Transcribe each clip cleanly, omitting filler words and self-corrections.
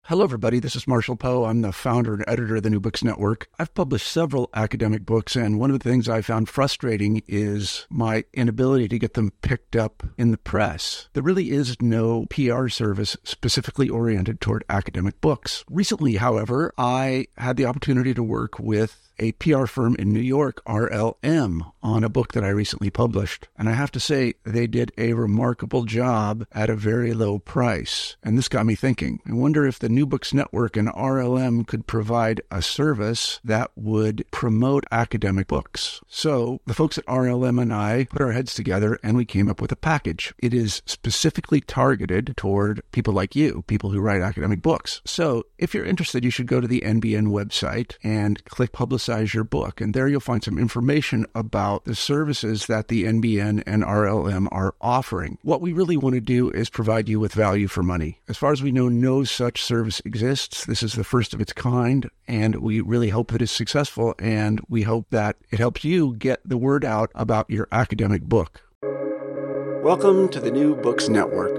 Hello, everybody. This is Marshall Poe. I'm the founder and editor of the New Books Network. I've published several academic books, and one of the things I found frustrating is my inability to get them picked up in the press. There really is no PR service specifically oriented toward academic books. Recently, however, I had the opportunity to work with a PR firm in New York, RLM, on a book that I recently published. And I have to say, they did a remarkable job at a very low price. And this got me thinking. I wonder if the New Books Network and RLM could provide a service that would promote academic books. So the folks at RLM and I put our heads together and we came up with a package. It is specifically targeted toward people like you, people who write academic books. So if you're interested, you should go to the NBN website and click Publicize Your Book. And there you'll find some information about the services that the NBN and RLM are offering. What we really want to do is provide you with value for money. As far as we know, no such service exists. This is the first of its kind, and we really hope that it's successful, and we hope that it helps you get the word out about your academic book. Welcome to the New Books Network.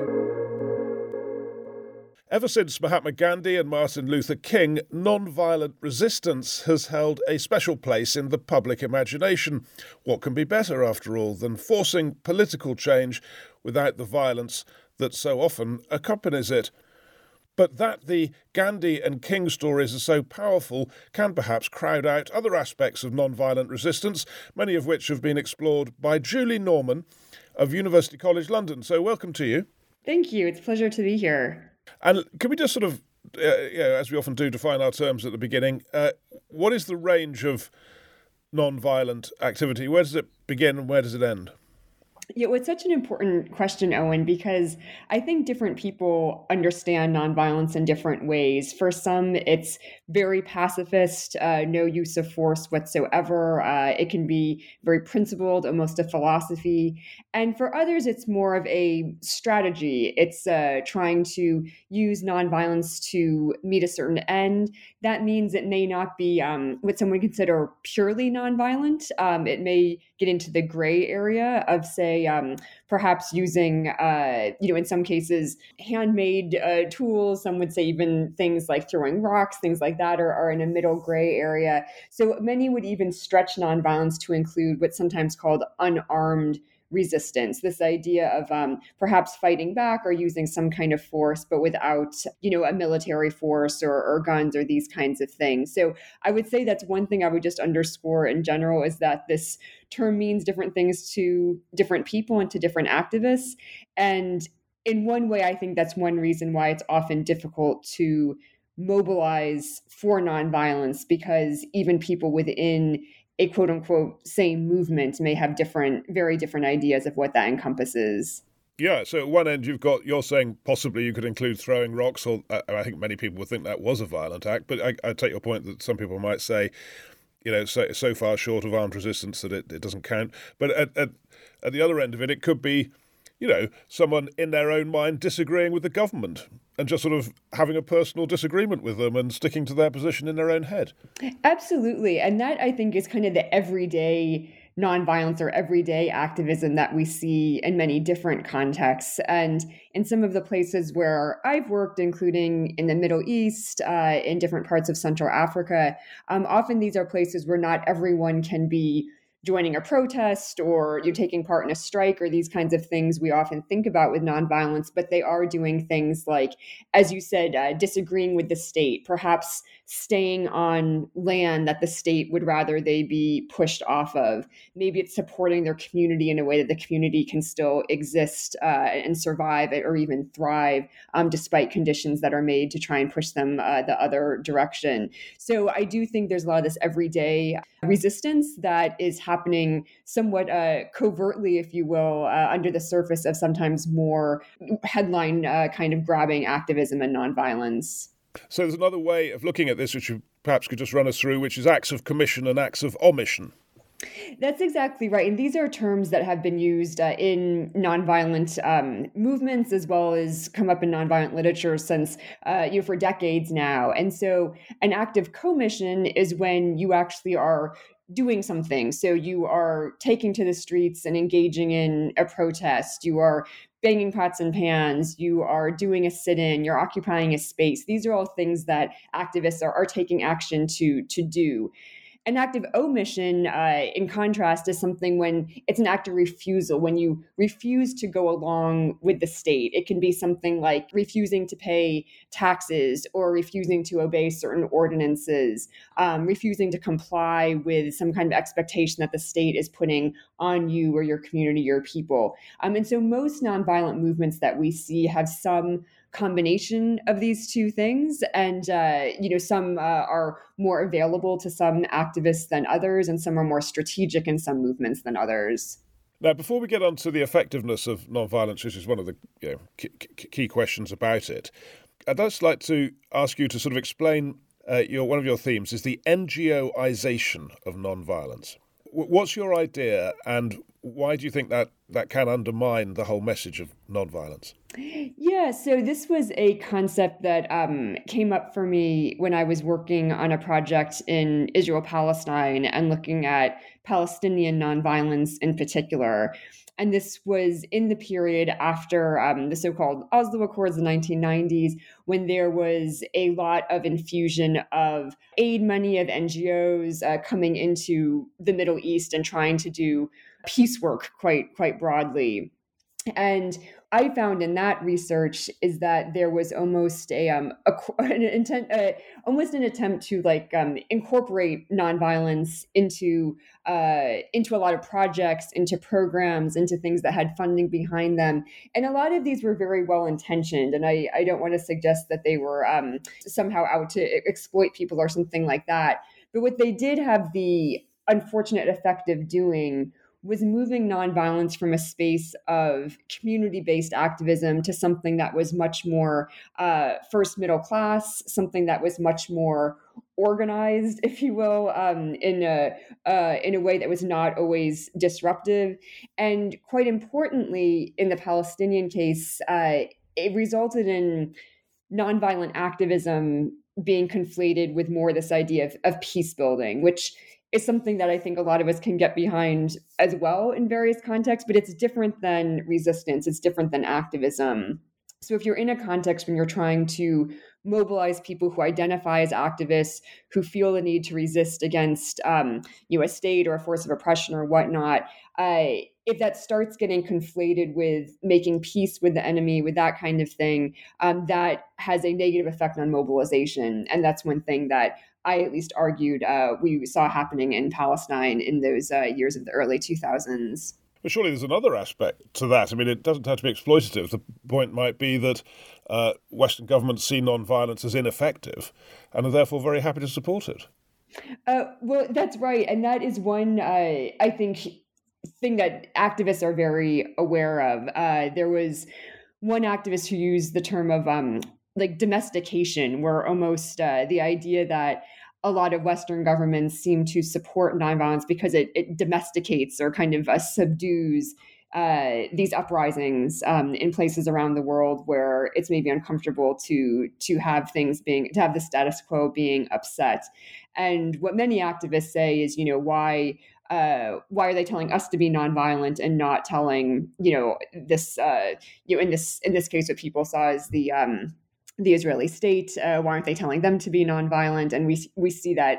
Ever since Mahatma Gandhi and Martin Luther King, non-violent resistance has held a special place in the public imagination. What can be better, after all, than forcing political change without the violence that so often accompanies it? But that the Gandhi and King stories are so powerful can perhaps crowd out other aspects of non-violent resistance, many of which have been explored by Julie Norman of University College London. So welcome to you. Thank you. It's a pleasure to be here. And can we just sort of, as we often do, define our terms at the beginning? What is the range of non-violent activity? Where does it begin and where does it end? Yeah, well, it's such an important question, Owen, because I think different people understand nonviolence in different ways. For some, it's very pacifist, no use of force whatsoever. It can be very principled, almost a philosophy. And for others, it's more of a strategy. It's trying to use nonviolence to meet a certain end. That means it may not be what someone would consider purely nonviolent. It may get into the gray area of, say, perhaps using, in some cases, handmade tools. Some would say even things like throwing rocks, things like that are in a middle gray area. So many would even stretch nonviolence to include what's sometimes called unarmed resistance, this idea of perhaps fighting back or using some kind of force, but without, a military force or guns or these kinds of things. So I would say that's one thing I would just underscore in general is that this term means different things to different people and to different activists. And in one way, I think that's one reason why it's often difficult to mobilize for nonviolence, because even people within a quote unquote same movement may have very different ideas of what that encompasses. Yeah, so at one end you're saying possibly you could include throwing rocks, or I think many people would think that was a violent act, but I take your point that some people might say, so far short of armed resistance that it doesn't count. But at the other end of it, it could be, someone in their own mind disagreeing with the government and just sort of having a personal disagreement with them and sticking to their position in their own head. Absolutely. And that, I think, is kind of the everyday nonviolence or everyday activism that we see in many different contexts. And in some of the places where I've worked, including in the Middle East, in different parts of Central Africa, often these are places where not everyone can be joining a protest or you're taking part in a strike or these kinds of things we often think about with nonviolence, but they are doing things like, as you said, disagreeing with the state, perhaps staying on land that the state would rather they be pushed off of. Maybe it's supporting their community in a way that the community can still exist and survive or even thrive despite conditions that are made to try and push them the other direction. So I do think there's a lot of this everyday resistance that is happening somewhat covertly, if you will, under the surface of sometimes more headline kind of grabbing activism and nonviolence. So there's another way of looking at this, which you perhaps could just run us through, which is acts of commission and acts of omission. That's exactly right. And these are terms that have been used in nonviolent movements as well as come up in nonviolent literature since, for decades now. And so an act of commission is when you actually are doing something. So you are taking to the streets and engaging in a protest. You are banging pots and pans, you are doing a sit-in, you're occupying a space. These are all things that activists are taking action to do. An act of omission, in contrast, is something when it's an act of refusal, when you refuse to go along with the state. It can be something like refusing to pay taxes or refusing to obey certain ordinances, refusing to comply with some kind of expectation that the state is putting on you or your community, your people. And so most nonviolent movements that we see have some combination of these two things, and some are more available to some activists than others, and some are more strategic in some movements than others. Now, before we get on to the effectiveness of nonviolence, which is one of the key questions about it, I'd just like to ask you to sort of explain one of your themes is the NGOization of nonviolence. What's your idea, and why do you think that can undermine the whole message of nonviolence? Yeah, so this was a concept that came up for me when I was working on a project in Israel-Palestine and looking at Palestinian nonviolence in particular. And this was in the period after the so-called Oslo Accords, the 1990s, when there was a lot of infusion of aid money of NGOs coming into the Middle East and trying to do peace work quite broadly. And I found in that research is that there was almost an attempt to incorporate nonviolence into a lot of projects, into programs, into things that had funding behind them. And a lot of these were very well intentioned. And I don't want to suggest that they were somehow out to exploit people or something like that. But what they did have the unfortunate effect of doing was moving nonviolence from a space of community-based activism to something that was much more first middle class, something that was much more organized, if you will, in a way that was not always disruptive. And quite importantly, in the Palestinian case, it resulted in nonviolent activism being conflated with more this idea of peace building, which is something that I think a lot of us can get behind as well in various contexts, but it's different than resistance. It's different than activism. So if you're in a context when you're trying to mobilize people who identify as activists, who feel the need to resist against a state or a force of oppression or whatnot, if that starts getting conflated with making peace with the enemy, with that kind of thing, that has a negative effect on mobilization. And that's one thing that I at least argued we saw happening in Palestine in those years of the early 2000s. But surely there's another aspect to that. I mean, it doesn't have to be exploitative. The point might be that Western governments see non-violence as ineffective and are therefore very happy to support it. Well, that's right. And that is one, I think, thing that activists are very aware of. There was one activist who used the term of domestication, where almost the idea that a lot of Western governments seem to support nonviolence because it domesticates or kind of subdues these uprisings in places around the world where it's maybe uncomfortable to have the status quo being upset. And what many activists say is, why are they telling us to be nonviolent and not telling, this, in this case, what people saw as the Israeli state? Why aren't they telling them to be nonviolent? And we see that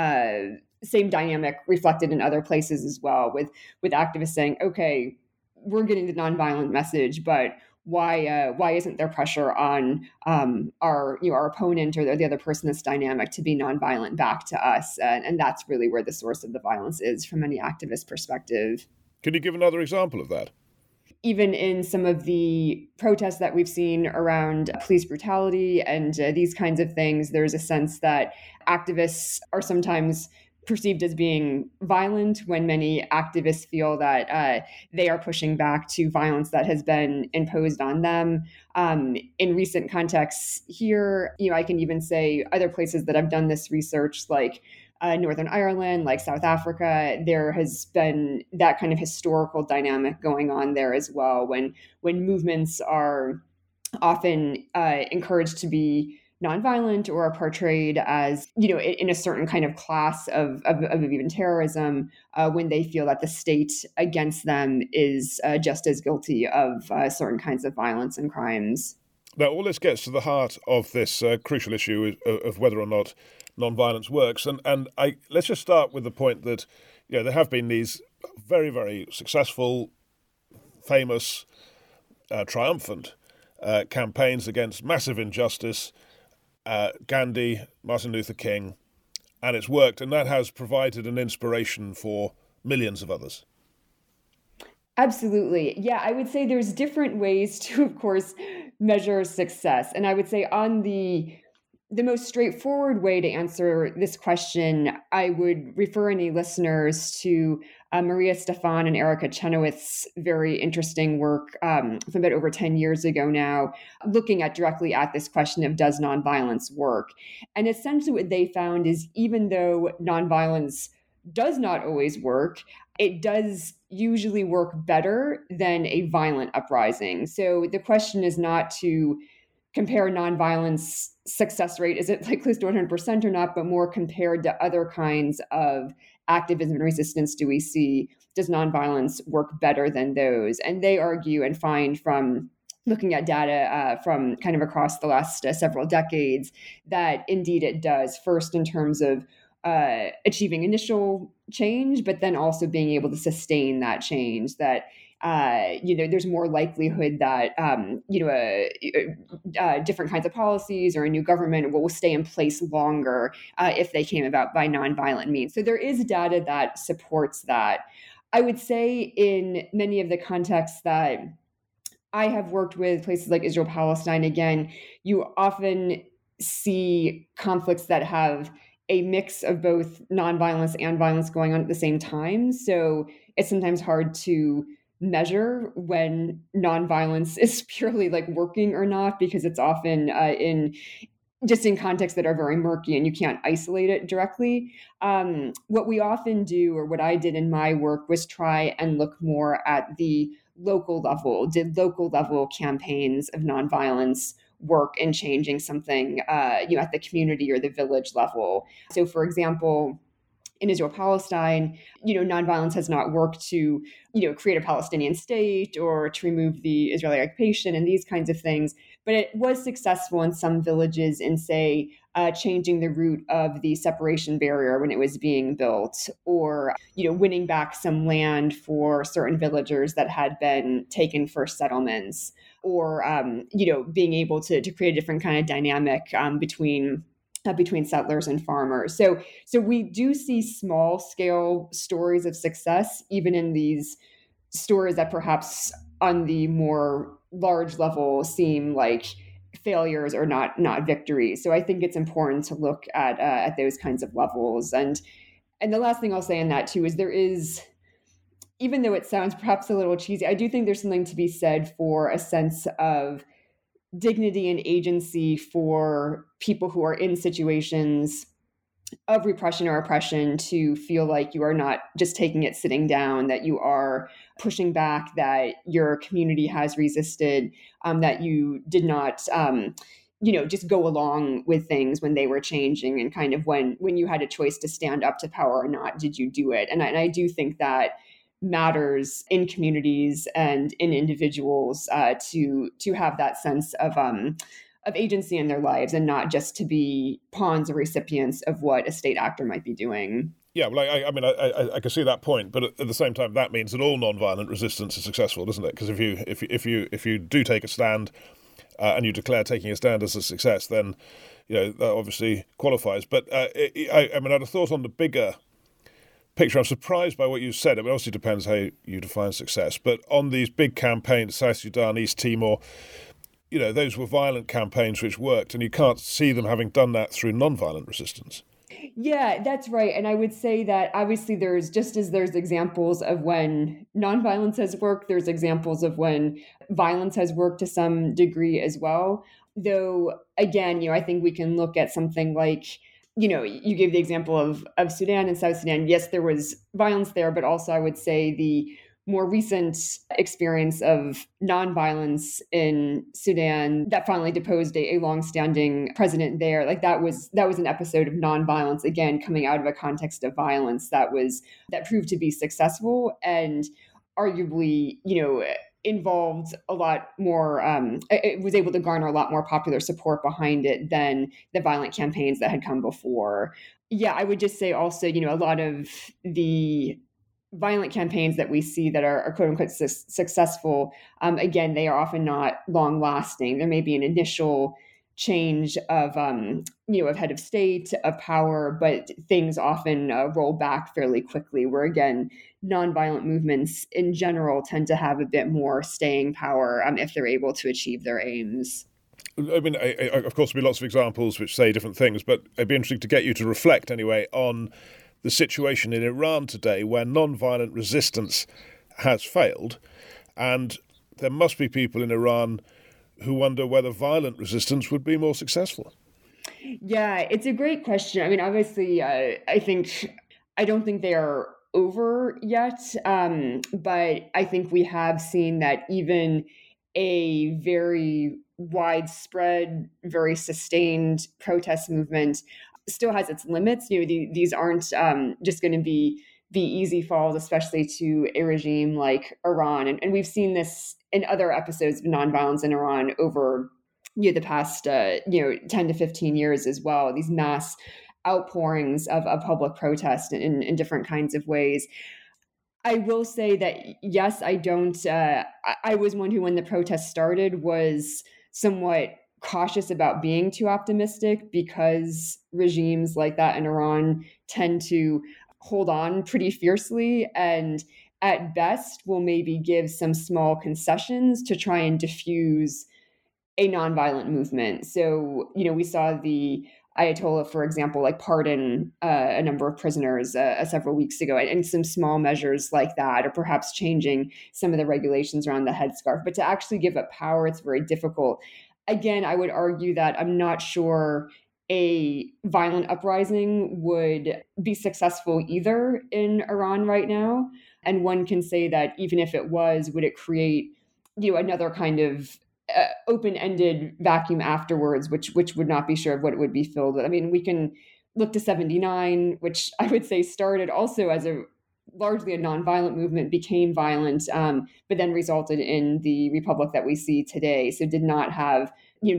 same dynamic reflected in other places as well, with activists saying, okay, we're getting the nonviolent message, but why isn't there pressure on our opponent or the other person that's dynamic to be nonviolent back to us? And that's really where the source of the violence is from any activist perspective. Can you give another example of that? Even in some of the protests that we've seen around police brutality and these kinds of things, there's a sense that activists are sometimes perceived as being violent when many activists feel that they are pushing back to violence that has been imposed on them. In recent contexts here, I can even say other places that I've done this research, like Northern Ireland, like South Africa, there has been that kind of historical dynamic going on there as well, when movements are often encouraged to be nonviolent or are portrayed as, in a certain kind of class of even terrorism, when they feel that the state against them is just as guilty of certain kinds of violence and crimes. Now, all this gets to the heart of this crucial issue of whether or not nonviolence works. And let's just start with the point that there have been these very, very successful, famous, triumphant campaigns against massive injustice, Gandhi, Martin Luther King, and it's worked, and that has provided an inspiration for millions of others. Absolutely. Yeah, I would say there's different ways to, of course, measure success. And I would say on the most straightforward way to answer this question, I would refer any listeners to Maria Stephan and Erica Chenoweth's very interesting work from about over 10 years ago now, looking directly at this question of does nonviolence work? And essentially what they found is even though nonviolence does not always work, it does usually work better than a violent uprising. So the question is not to compare nonviolence success rate, is it like close to 100% or not, but more compared to other kinds of activism and resistance do we see, does nonviolence work better than those? And they argue and find from looking at data from kind of across the last several decades that indeed it does, first in terms of achieving initial change, but then also being able to sustain that change, that there's more likelihood that different kinds of policies or a new government will stay in place longer if they came about by nonviolent means. So there is data that supports that. I would say in many of the contexts that I have worked with, places like Israel, Palestine, again, you often see conflicts that have a mix of both nonviolence and violence going on at the same time. So it's sometimes hard to measure when nonviolence is purely like working or not, because it's often in contexts that are very murky and you can't isolate it directly. What we often do, or what I did in my work, was try and look more at the local level. Did local level campaigns of nonviolence work in changing something at the community or the village level? So for example, in Israel, Palestine, nonviolence has not worked to, create a Palestinian state or to remove the Israeli occupation and these kinds of things. But it was successful in some villages in, say, changing the route of the separation barrier when it was being built, or, winning back some land for certain villagers that had been taken for settlements, or, being able to create a different kind of dynamic between settlers and farmers. So we do see small scale stories of success, even in these stories that perhaps on the more large level seem like failures or not victories. So I think it's important to look at those kinds of levels. And the last thing I'll say on that too is there is, even though it sounds perhaps a little cheesy, I do think there's something to be said for a sense of dignity and agency for people who are in situations of repression or oppression to feel like you are not just taking it sitting down, that you are pushing back, that your community has resisted, that you did not just go along with things when they were changing, and kind of when you had a choice to stand up to power or not, did you do it? And I do think that matters in communities and in individuals to have that sense of agency in their lives, and not just to be pawns or recipients of what a state actor might be doing. Yeah, well, I can see that point, but at the same time, that means that all nonviolent resistance is successful, doesn't it? Because if you do take a stand and you declare taking a stand as a success, then that obviously qualifies. But I had a thought on the bigger picture. I'm surprised by what you said. It obviously depends how you define success. But on these big campaigns, South Sudan, East Timor, those were violent campaigns which worked, and you can't see them having done that through nonviolent resistance. Yeah, that's right. And I would say that obviously there's examples of when nonviolence has worked, there's examples of when violence has worked to some degree as well. Though, again, I think we can look at something like, you gave the example of Sudan and South Sudan. Yes, there was violence there, but also I would say the more recent experience of nonviolence in Sudan that finally deposed a longstanding president there. Like that was an episode of nonviolence, again, coming out of a context of violence that proved to be successful and arguably, involved a lot more, it was able to garner a lot more popular support behind it than the violent campaigns that had come before. Yeah, I would just say also, a lot of the violent campaigns that we see that are quote unquote successful, again, they are often not long lasting. There may be an initial change of head of state, of power, but things often roll back fairly quickly, where again, nonviolent movements in general tend to have a bit more staying power if they're able to achieve their aims. I mean, of course, there'll be lots of examples which say different things, but it'd be interesting to get you to reflect anyway on the situation in Iran today where nonviolent resistance has failed, and there must be people in Iran who wonder whether violent resistance would be more successful. Yeah, it's a great question. I mean, obviously, I don't think they are over yet, but I think we have seen that even a very widespread, very sustained protest movement still has its limits. These aren't just going to be easy falls, especially to a regime like Iran. And we've seen this in other episodes of nonviolence in Iran over the past 10 to 15 years as well. These mass outpourings of public protest in different kinds of ways. I will say that, yes, I was one who, when the protest started, was somewhat cautious about being too optimistic, because regimes like that in Iran tend to hold on pretty fiercely and at best will maybe give some small concessions to try and diffuse a nonviolent movement. So, we saw the Ayatollah, for example, pardon a number of prisoners several weeks ago, and some small measures like that, or perhaps changing some of the regulations around the headscarf. But to actually give up power, it's very difficult. Again, I would argue that I'm not sure a violent uprising would be successful either in Iran right now. And one can say that even if it was, would it create, another kind of open-ended vacuum afterwards, which would not be sure of what it would be filled with. I mean, we can look to 79, which I would say started also as largely a nonviolent movement, became violent, but then resulted in the republic that we see today. So did not have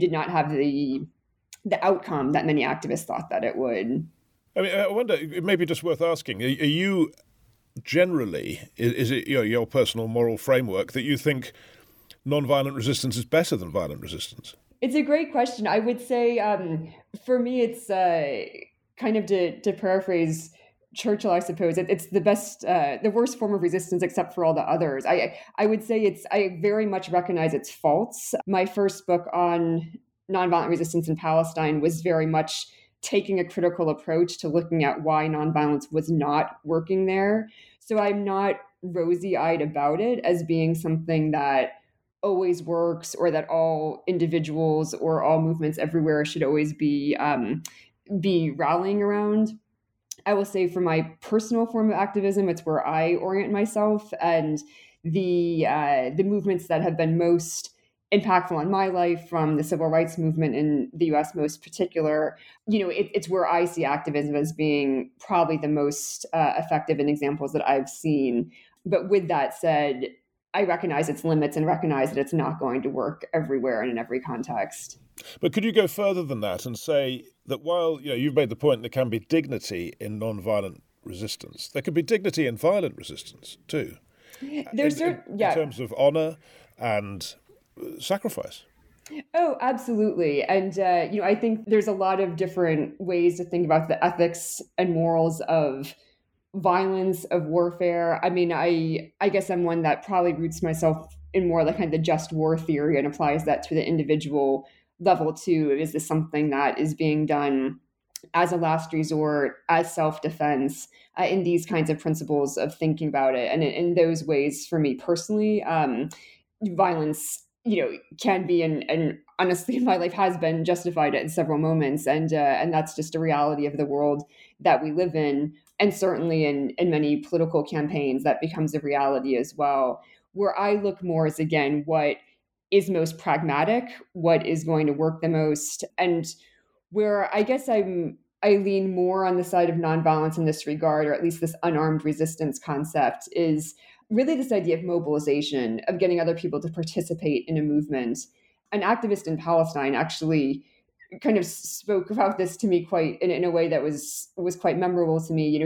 the outcome that many activists thought that it would. I mean, I wonder, it may be just worth asking, are you generally, is it your personal moral framework that you think nonviolent resistance is better than violent resistance? It's a great question. I would say, for me, it's kind of to paraphrase Churchill, I suppose, it's the best, the worst form of resistance except for all the others. I would say I very much recognize its faults. My first book on nonviolent resistance in Palestine was very much taking a critical approach to looking at why nonviolence was not working there. So I'm not rosy-eyed about it as being something that always works, or that all individuals or all movements everywhere should always be rallying around. I will say, for my personal form of activism, it's where I orient myself, and the movements that have been most impactful on my life, from the civil rights movement in the U.S. most particular, it's where I see activism as being probably the most effective in examples that I've seen. But with that said, I recognize its limits and recognize that it's not going to work everywhere and in every context. But could you go further than that and say that while you've made the point there can be dignity in non-violent resistance, there can be dignity in violent resistance too? In terms of honour and sacrifice. Oh, absolutely. And, I think there's a lot of different ways to think about the ethics and morals of violence, of warfare. I mean, I guess I'm one that probably roots myself in more like kind of the just war theory and applies that to the individual level too. Is this something that is being done as a last resort, as self-defense, in these kinds of principles of thinking about it? And in those ways, for me personally, violence, can be, and honestly, my life has been justified at several moments. And that's just a reality of the world that we live in. And certainly in many political campaigns, that becomes a reality as well. Where I look more is, again, what is most pragmatic, what is going to work the most, and where I guess I lean more on the side of nonviolence in this regard, or at least this unarmed resistance concept, is really this idea of mobilization, of getting other people to participate in a movement. An activist in Palestine actually kind of spoke about this to me quite in a way that was quite memorable to me.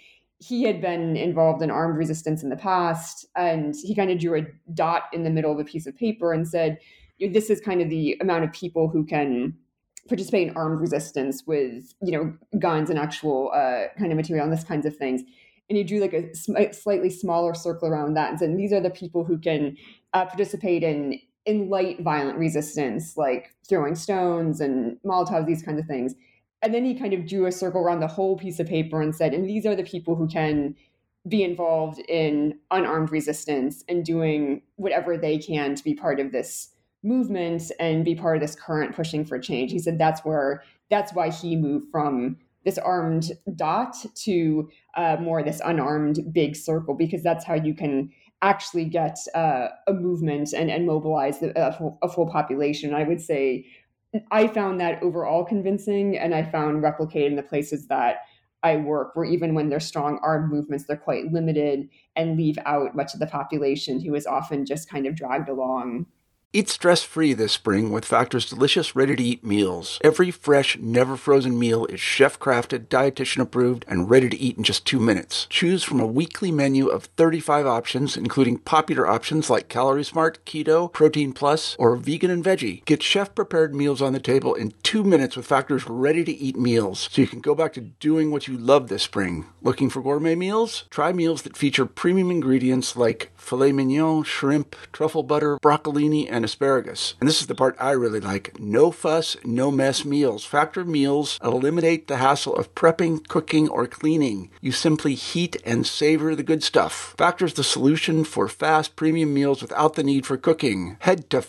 He had been involved in armed resistance in the past, and he kind of drew a dot in the middle of a piece of paper and said, this is kind of the amount of people who can participate in armed resistance with, guns and actual kind of material and this kinds of things. And he drew like a slightly smaller circle around that and said, these are the people who can participate in light violent resistance, like throwing stones and Molotovs, these kinds of things. And then he kind of drew a circle around the whole piece of paper and said, and these are the people who can be involved in unarmed resistance and doing whatever they can to be part of this movement and be part of this current pushing for change. He said that's why he moved from this armed dot to more this unarmed big circle, because that's how you can actually get a movement and mobilize a full population. I would say I found that overall convincing, and I found replicated in the places that I work, where even when they're strong armed movements, they're quite limited and leave out much of the population who is often just kind of dragged along. Eat stress-free this spring with Factor's delicious, ready-to-eat meals. Every fresh, never-frozen meal is chef-crafted, dietitian-approved, and ready to eat in just 2 minutes. Choose from a weekly menu of 35 options, including popular options like Calorie Smart, Keto, Protein Plus, or Vegan and Veggie. Get chef-prepared meals on the table in 2 minutes with Factor's ready-to-eat meals, so you can go back to doing what you love this spring. Looking for gourmet meals? Try meals that feature premium ingredients like filet mignon, shrimp, truffle butter, broccolini, and asparagus. And this is the part I really like. No fuss, no mess meals. Factor meals eliminate the hassle of prepping, cooking, or cleaning. You simply heat and savor the good stuff. Factor's the solution for fast premium meals without the need for cooking. Head to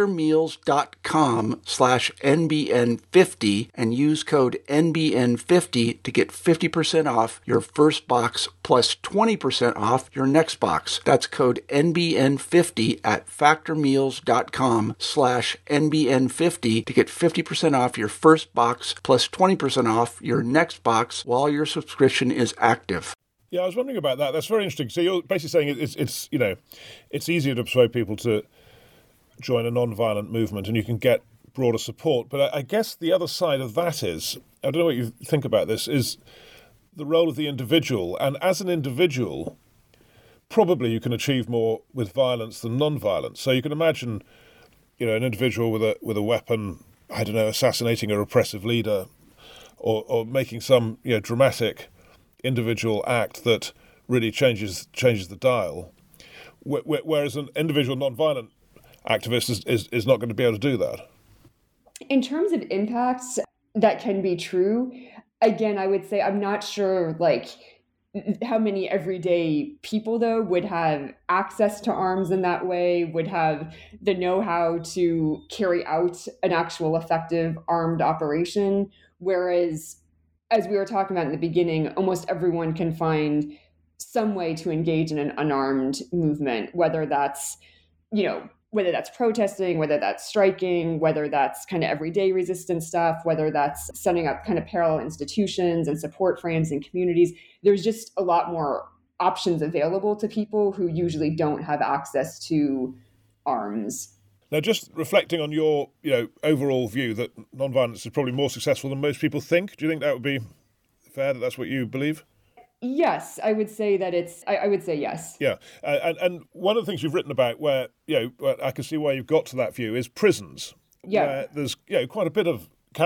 factormeals.com/NBN50 and use code NBN50 to get 50% off your first box plus 20% off your next box. That's code NBN50 at factormeals.com/NBN50 to get 50% off your first box plus 20% off your next box while your subscription is active. Yeah, I was wondering about that. That's very interesting. So you're basically saying it's easier to persuade people to join a non-violent movement and you can get broader support. But I guess the other side of that is, I don't know what you think about this, is the role of the individual. And as an individual, probably you can achieve more with violence than non-violence. So you can imagine, an individual with a weapon, I don't know, assassinating a repressive leader, or making some dramatic individual act that really changes the dial. Whereas an individual non-violent activist is not going to be able to do that. In terms of impacts, that can be true. Again, I would say I'm not sure how many everyday people, though, would have access to arms in that way, would have the know-how to carry out an actual effective armed operation. Whereas, as we were talking about in the beginning, almost everyone can find some way to engage in an unarmed movement, whether that's protesting, whether that's striking, whether that's kind of everyday resistance stuff, whether that's setting up kind of parallel institutions and support frames in communities. There's just a lot more options available to people who usually don't have access to arms. Now, just reflecting on your, overall view that nonviolence is probably more successful than most people think, do you think that would be fair, that that's what you believe? Yes, I would say that I would say yes. Yeah. And one of the things you've written about where, I can see why you've got to that view is prisons. Yeah. Where there's, quite a bit of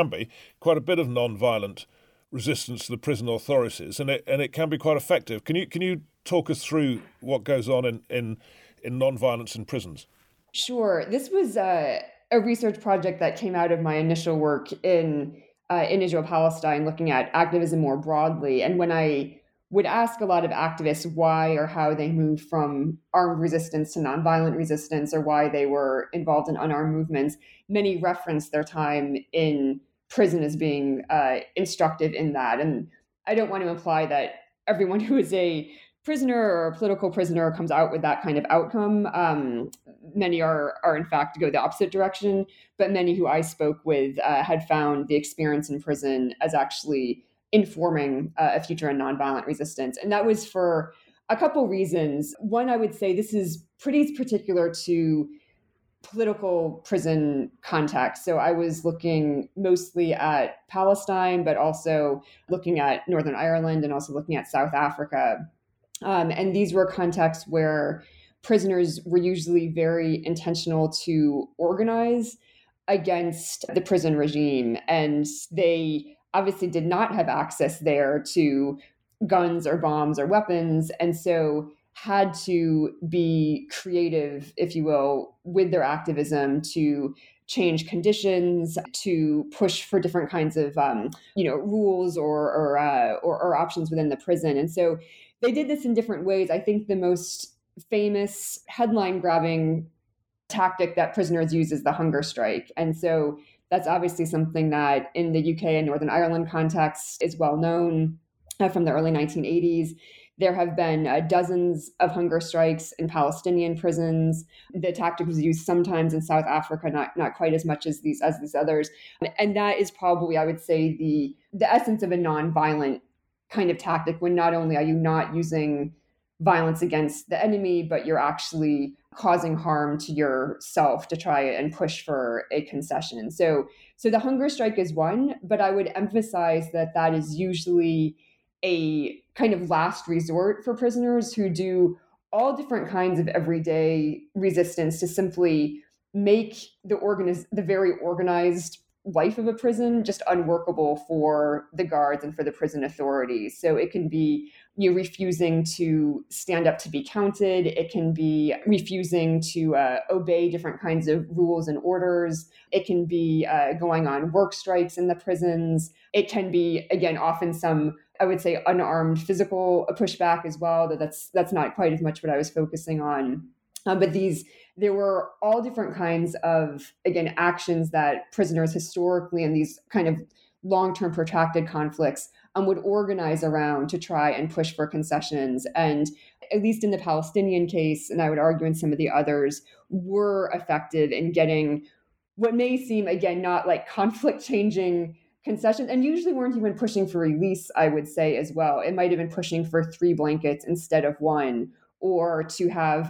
non-violent resistance to the prison authorities, and it can be quite effective. Can you talk us through what goes on in non-violence in prisons? Sure. This was a research project that came out of my initial work in Israel-Palestine, looking at activism more broadly. And when I would ask a lot of activists why or how they moved from armed resistance to nonviolent resistance, or why they were involved in unarmed movements, many referenced their time in prison as being instructive in that. And I don't want to imply that everyone who is a prisoner or a political prisoner comes out with that kind of outcome. Many are in fact go the opposite direction, but many who I spoke with had found the experience in prison as actually informing a future in nonviolent resistance. And that was for a couple reasons. One, I would say this is pretty particular to political prison context. So I was looking mostly at Palestine, but also looking at Northern Ireland and also looking at South Africa. And these were contexts where prisoners were usually very intentional to organize against the prison regime. And they obviously did not have access there to guns or bombs or weapons. And so had to be creative, if you will, with their activism to change conditions, to push for different kinds of rules or options within the prison. And so they did this in different ways. I think the most famous headline grabbing tactic that prisoners use is the hunger strike. And so that's obviously something that in the UK and Northern Ireland context is well known from the early 1980s. There have been dozens of hunger strikes in Palestinian prisons. The tactic was used sometimes in South Africa, not quite as much as these others. And that is probably, I would say, the essence of a nonviolent kind of tactic, when not only are you not using violence against the enemy, but you're actually causing harm to yourself to try and push for a concession. So the hunger strike is one, but I would emphasize that is usually a kind of last resort for prisoners who do all different kinds of everyday resistance to simply make the very organized life of a prison just unworkable for the guards and for the prison authorities. So it can be you refusing to stand up to be counted. It can be refusing to obey different kinds of rules and orders. It can be going on work strikes in the prisons. It can be, again, often some, I would say, unarmed physical pushback as well. That's not quite as much what I was focusing on. But there were all different kinds of, again, actions that prisoners historically in these kind of long-term protracted conflicts would organize around to try and push for concessions. And at least in the Palestinian case, and I would argue in some of the others, were effective in getting what may seem, again, not like conflict-changing concessions, and usually weren't even pushing for release, I would say, as well. It might have been pushing for 3 blankets instead of 1, or to have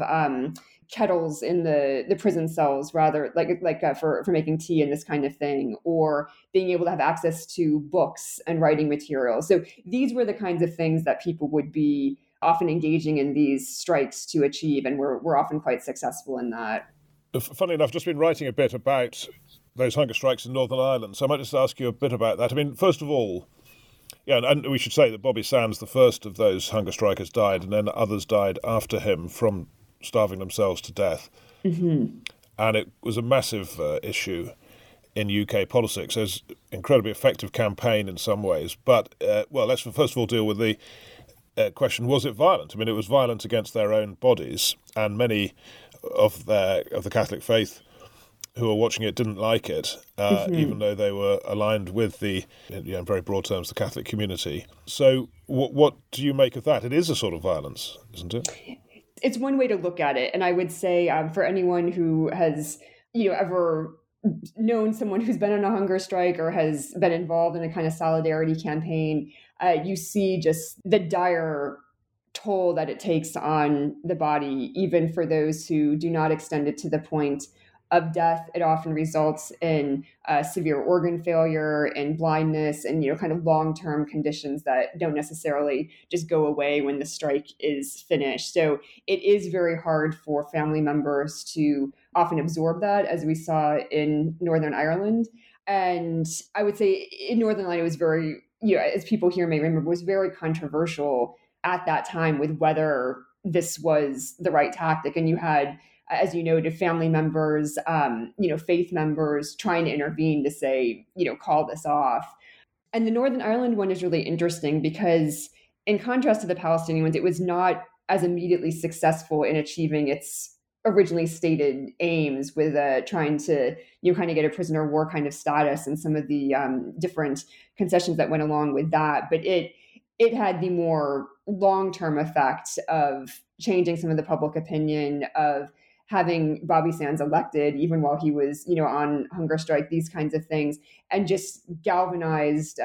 kettles in the prison cells, rather for making tea and this kind of thing, or being able to have access to books and writing materials. So these were the kinds of things that people would be often engaging in these strikes to achieve, and we're often quite successful in that. Funnily enough, I've just been writing a bit about those hunger strikes in Northern Ireland, so I might just ask you a bit about that. I mean, first of all, yeah, and we should say that Bobby Sands, the first of those hunger strikers, died, and then others died after him from starving themselves to death. Mm-hmm. And it was a massive issue in UK politics. It was an incredibly effective campaign in some ways. But, let's first of all deal with the question, was it violent? I mean, it was violent against their own bodies, and many of the Catholic faith who were watching it didn't like it, even though they were aligned with the, in very broad terms, the Catholic community. So what do you make of that? It is a sort of violence, isn't it? It's one way to look at it. And I would say for anyone who has ever known someone who's been on a hunger strike or has been involved in a kind of solidarity campaign, you see just the dire toll that it takes on the body, even for those who do not extend it to the point of death. It often results in severe organ failure and blindness and kind of long-term conditions that don't necessarily just go away when the strike is finished. So it is very hard for family members to often absorb that, as we saw in Northern Ireland. And I would say in Northern Ireland, it was very, as people here may remember, was very controversial at that time with whether this was the right tactic. And you had, as you noted, family members, faith members trying to intervene to say, call this off. And the Northern Ireland one is really interesting because in contrast to the Palestinian ones, it was not as immediately successful in achieving its originally stated aims with trying to, kind of get a prisoner of war kind of status and some of the different concessions that went along with that. But it it had the more long-term effect of changing some of the public opinion, of having Bobby Sands elected, even while he was, on hunger strike, these kinds of things, and just galvanized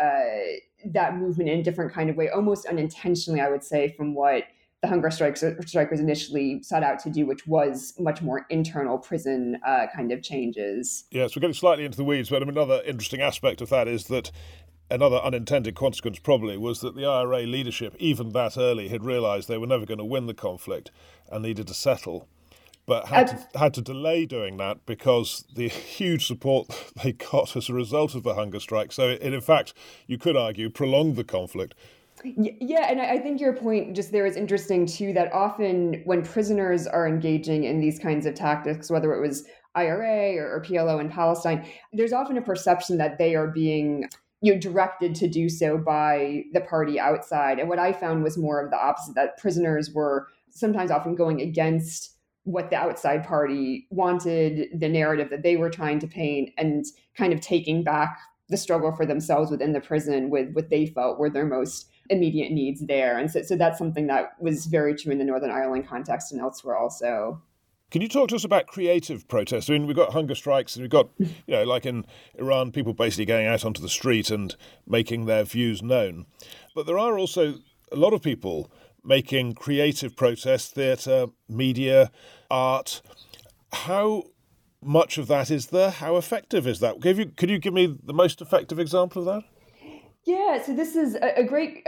that movement in a different kind of way, almost unintentionally, I would say, from what the hunger strike was initially sought out to do, which was much more internal prison kind of changes. Yes, we're getting slightly into the weeds, but another interesting aspect of that is that another unintended consequence probably was that the IRA leadership, even that early, had realised they were never going to win the conflict and needed to settle, but had to delay doing that because the huge support they got as a result of the hunger strike. So it, in fact, you could argue, prolonged the conflict. Yeah, and I think your point just there is interesting, too, that often when prisoners are engaging in these kinds of tactics, whether it was IRA or PLO in Palestine, there's often a perception that they are being directed to do so by the party outside. And what I found was more of the opposite, that prisoners were sometimes often going against what the outside party wanted, the narrative that they were trying to paint, and kind of taking back the struggle for themselves within the prison with what they felt were their most immediate needs there. And so that's something that was very true in the Northern Ireland context and elsewhere also. Can you talk to us about creative protests? I mean, we've got hunger strikes and we've got, like in Iran, people basically going out onto the street and making their views known. But there are also a lot of people making creative protests, theatre, media, art. How much of that is there? How effective is that? Could you give me the most effective example of that? Yeah, so this is a great,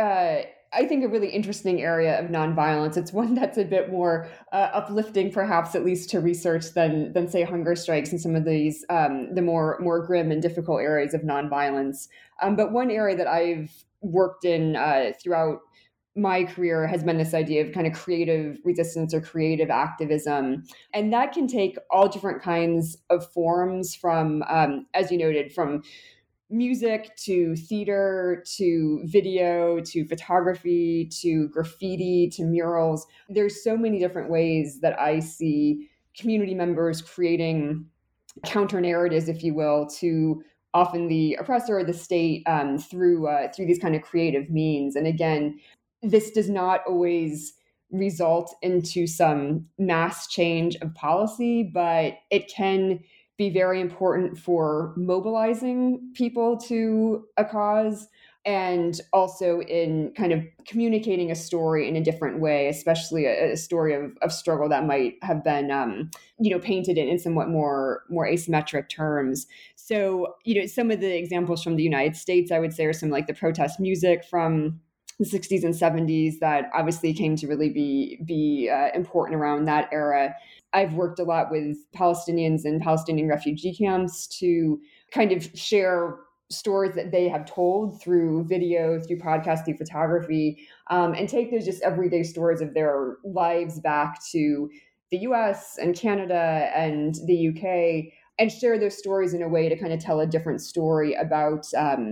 I think, a really interesting area of nonviolence. It's one that's a bit more uplifting, perhaps, at least to research than say hunger strikes and some of these the more grim and difficult areas of nonviolence. But one area that I've worked in throughout my career has been this idea of kind of creative resistance or creative activism. And that can take all different kinds of forms from, as you noted, from music to theater to video to photography to graffiti to murals. There's so many different ways that I see community members creating counter narratives, if you will, to often the oppressor or the state through these kind of creative means. And again, this does not always result into some mass change of policy, but it can be very important for mobilizing people to a cause, and also in kind of communicating a story in a different way, especially a story of struggle that might have been, painted in somewhat more asymmetric terms. So, some of the examples from the United States, I would say, are some like the protest music from the 60s and 70s that obviously came to really be important around that era. I've worked a lot with Palestinians and Palestinian refugee camps to kind of share stories that they have told through video, through podcast, through photography, and take those just everyday stories of their lives back to the US and Canada and the UK, and share those stories in a way to kind of tell a different story about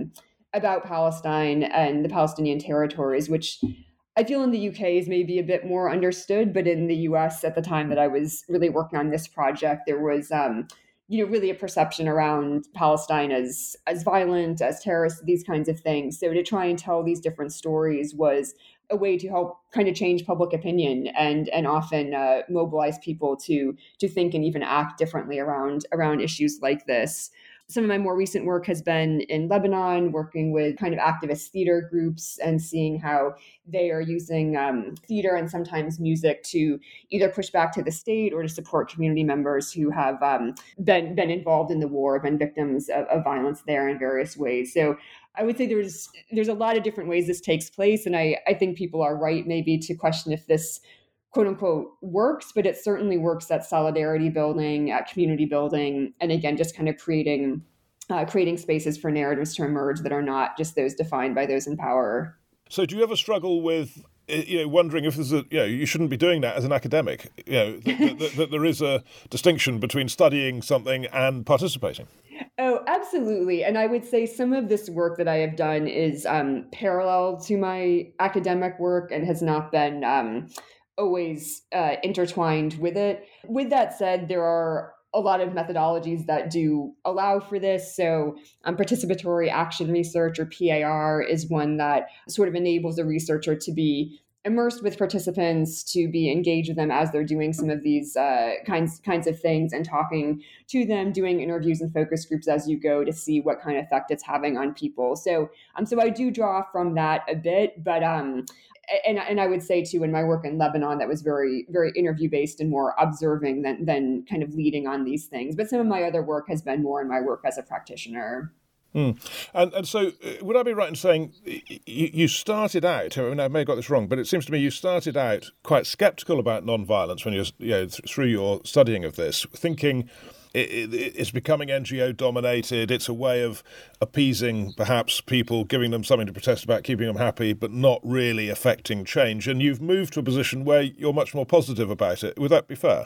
Palestine and the Palestinian territories, which I feel in the UK is maybe a bit more understood, but in the US at the time that I was really working on this project, there was, really a perception around Palestine as violent, as terrorist, these kinds of things. So to try and tell these different stories was a way to help kind of change public opinion and often mobilize people to think and even act differently around issues like this. Some of my more recent work has been in Lebanon, working with kind of activist theater groups and seeing how they are using theater and sometimes music to either push back to the state or to support community members who have been involved in the war, been victims of violence there in various ways. So I would say there's a lot of different ways this takes place. And I think people are right maybe to question if this quote unquote works, but it certainly works at solidarity building, at community building, and again, just kind of creating spaces for narratives to emerge that are not just those defined by those in power. So do you ever struggle with, wondering if there's you shouldn't be doing that as an academic, that there is a distinction between studying something and participating? Oh, absolutely. And I would say some of this work that I have done is parallel to my academic work and has not been always intertwined with it. With that said, there are a lot of methodologies that do allow for this. So participatory action research, or PAR, is one that sort of enables a researcher to be immersed with participants, to be engaged with them as they're doing some of these kinds of things, and talking to them, doing interviews and focus groups as you go to see what kind of effect it's having on people. So I do draw from that a bit, but and I would say too, in my work in Lebanon, that was very, very interview based and more observing than kind of leading on these things. But some of my other work has been more in my work as a practitioner. And so would I be right in saying you started out, I mean, I may have got this wrong, but it seems to me you started out quite sceptical about nonviolence when you're through your studying of this, thinking it's becoming NGO dominated, it's a way of appeasing perhaps people, giving them something to protest about, keeping them happy, but not really affecting change. And you've moved to a position where you're much more positive about it. Would that be fair?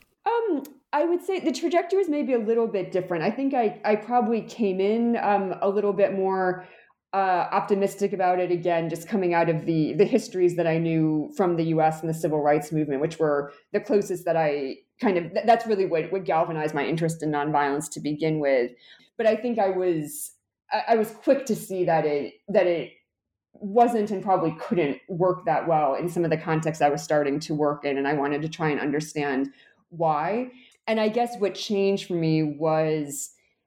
I would say the trajectory is maybe a little bit different. I think I probably came in a little bit more optimistic about it, again, just coming out of the histories that I knew from the US and the civil rights movement, which were the closest that I that's really what galvanized my interest in nonviolence to begin with. But I think I was quick to see that it wasn't and probably couldn't work that well in some of the contexts I was starting to work in, and I wanted to try and understand why. And I guess what changed for me was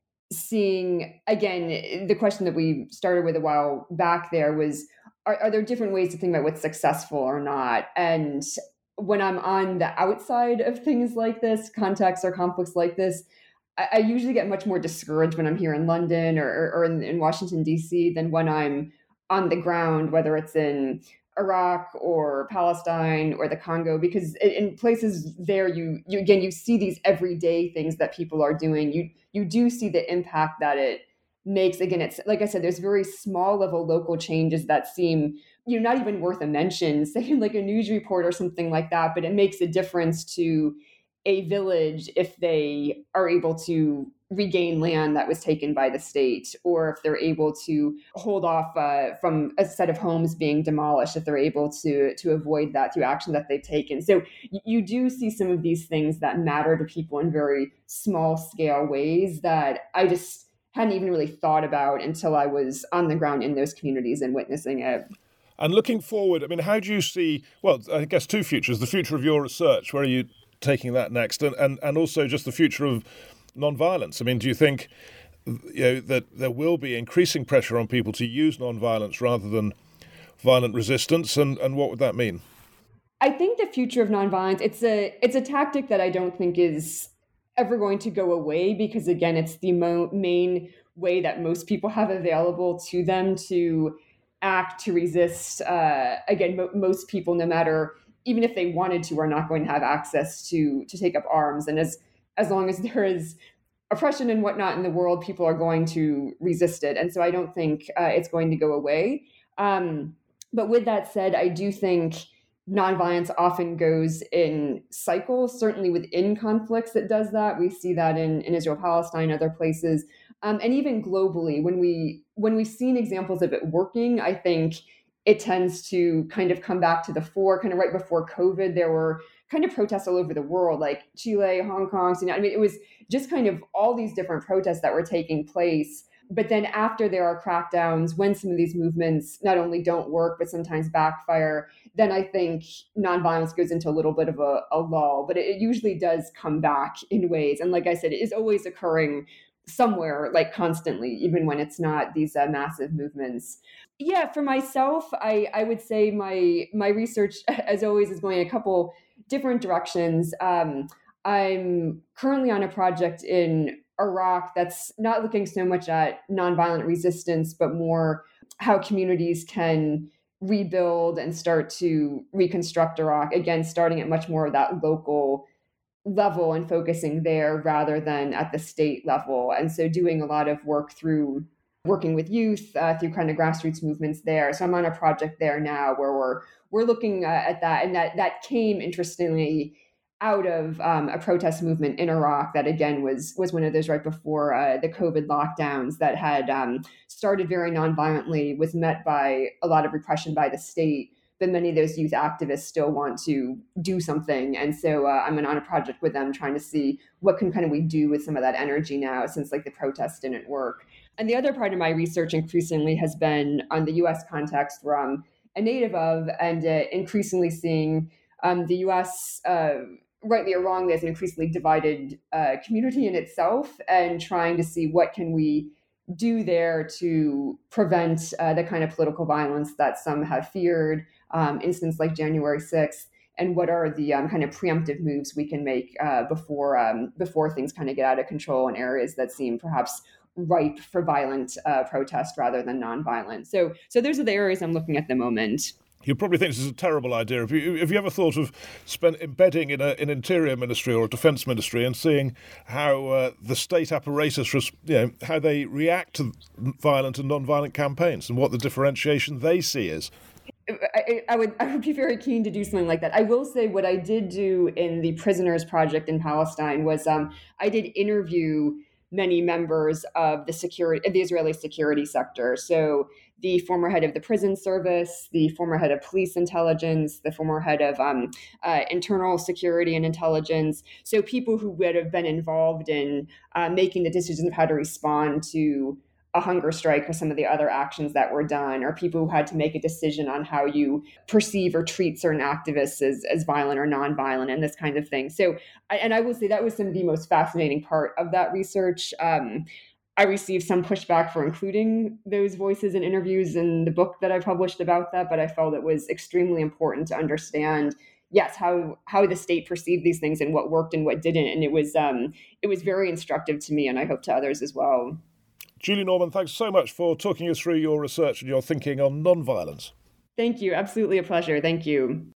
seeing, again, the question that we started with a while back there was, are there different ways to think about what's successful or not? And when I'm on the outside of things like this, contexts or conflicts like this, I usually get much more discouraged when I'm here in London or in Washington, D.C. than when I'm on the ground, whether it's in Iraq or Palestine or the Congo, because in places there, you see these everyday things that people are doing. You do see the impact that it makes. Again, it's like I said, there's very small level local changes that seem, not even worth a mention, say like a news report or something like that, but it makes a difference to a village if they are able to regain land that was taken by the state, or if they're able to hold off from a set of homes being demolished, if they're able to avoid that through action that they've taken. So you do see some of these things that matter to people in very small scale ways that I just hadn't even really thought about until I was on the ground in those communities and witnessing it. And looking forward, I mean, how do you see, well, I guess two futures, the future of your research, where are you taking that next, and also just the future of nonviolence? I mean, do you think that there will be increasing pressure on people to use nonviolence rather than violent resistance, and what would that mean? I think the future of nonviolence, it's a tactic that I don't think is ever going to go away, because again, it's the main way that most people have available to them to act, to resist. Again, most people, no matter, even if they wanted to, are not going to have access to take up arms. And as long as there is oppression and whatnot in the world, people are going to resist it. And so I don't think it's going to go away. But with that said, I do think nonviolence often goes in cycles. Certainly within conflicts, it does that. We see that in Israel, Palestine, other places. And even globally, when we've seen examples of it working, I think it tends to kind of come back to the fore. Kind of right before COVID, there were kind of protests all over the world, like Chile, Hong Kong. So, I mean, it was just kind of all these different protests that were taking place. But then after there are crackdowns, when some of these movements not only don't work, but sometimes backfire, then I think nonviolence goes into a little bit of a lull. But it usually does come back in ways. And like I said, it is always occurring somewhere, like constantly, even when it's not these massive movements. Yeah, for myself, I would say my research, as always, is going a couple different directions. I'm currently on a project in Iraq that's not looking so much at nonviolent resistance, but more how communities can rebuild and start to reconstruct Iraq. Again, starting at much more of that local level and focusing there rather than at the state level. And so doing a lot of work through working with youth through kind of grassroots movements there. So I'm on a project there now where we're looking at that. And that came, interestingly, out of a protest movement in Iraq that, again, was one of those right before the COVID lockdowns that had started very nonviolently, was met by a lot of repression by the state, but many of those youth activists still want to do something. And so I'm on a project with them trying to see what can kind of we do with some of that energy now, since like the protests didn't work. And the other part of my research increasingly has been on the US context, where I'm a native of, and increasingly seeing the US, rightly or wrongly, as an increasingly divided community in itself, and trying to see what can we do there to prevent the kind of political violence that some have feared, instance like January 6th, and what are the kind of preemptive moves we can make before things kind of get out of control in areas that seem perhaps ripe for violent protest rather than nonviolent. So those are the areas I'm looking at the moment. You probably think this is a terrible idea. Have you ever thought of embedding in an interior ministry or a defence ministry and seeing how the state apparatus, how they react to violent and non-violent campaigns and what the differentiation they see is? I would be very keen to do something like that. I will say what I did do in the Prisoners Project in Palestine was I did interview many members of the Israeli security sector. So the former head of the prison service, the former head of police intelligence, the former head of internal security and intelligence. So people who would have been involved in making the decisions of how to respond to a hunger strike or some of the other actions that were done, or people who had to make a decision on how you perceive or treat certain activists as violent or nonviolent and this kind of thing. So, I will say that was some of the most fascinating part of that research. I received some pushback for including those voices in interviews in the book that I published about that, but I felt it was extremely important to understand, yes, how the state perceived these things and what worked and what didn't. And it was very instructive to me, and I hope to others as well. Julie Norman, thanks so much for talking us through your research and your thinking on non-violence. Thank you. Absolutely a pleasure. Thank you.